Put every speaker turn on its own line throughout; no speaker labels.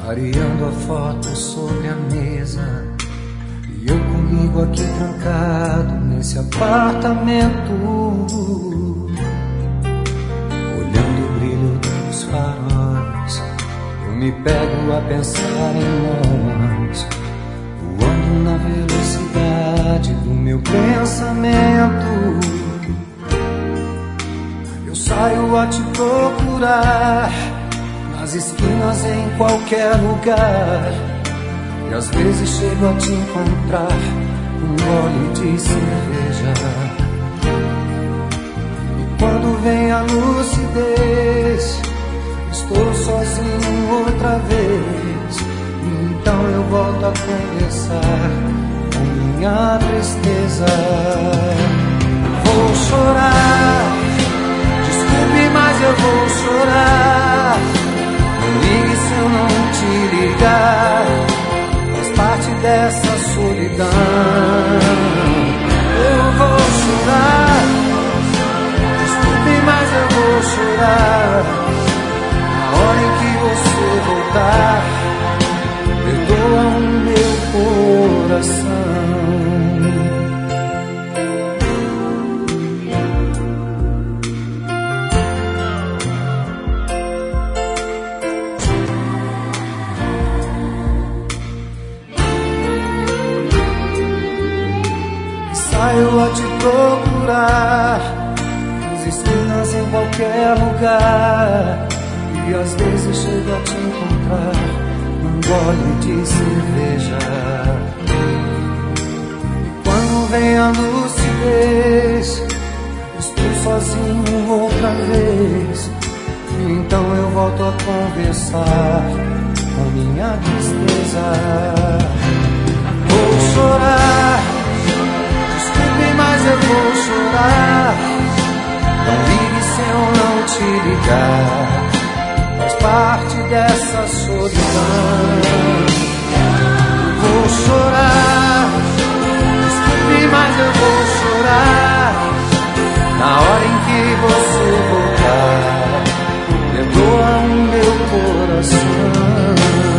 Clareando a foto sobre a mesa, e eu comigo aqui trancado nesse apartamento, olhando o brilho dos faróis. Eu me pego a pensar em nós, voando na velocidade do meu pensamento. Eu saio a te procurar nas esquinas, em qualquer lugar, e às vezes chego a te encontrar um gole de cerveja. E quando vem a lucidez, estou sozinho outra vez, e então eu volto a conversar com minha tristeza. Vou chorar, desculpe, mas eu vou chorar. Não ligue se eu não te ligar, faz parte dessa solidão. Eu vou chorar, desculpe, mas eu vou chorar. Na hora em que você voltar, perdoa o meu coração. Saio a te procurar nas esquinas, em qualquer lugar, e às vezes chego a te encontrar num gole de cerveja. E quando vem a lucidez, estou sozinho outra vez, e então eu volto a conversar com minha tristeza. Vou chorar, mas eu vou chorar. Não ligue se eu não te ligar, faz parte dessa solidão. Vou chorar, desculpe, mas eu vou chorar. Na hora em que você voltar, perdoa o meu coração.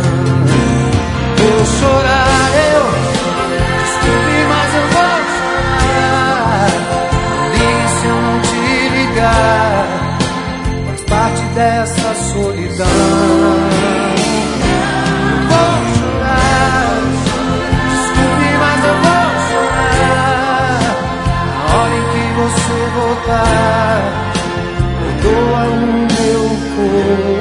Vou chorar, desculpe, mas eu vou chorar. Se eu não te ligar, faz parte dessa solidão. Eu vou chorar, desculpe, mas eu vou chorar. Na hora em que você voltar, perdoa o meu corpo.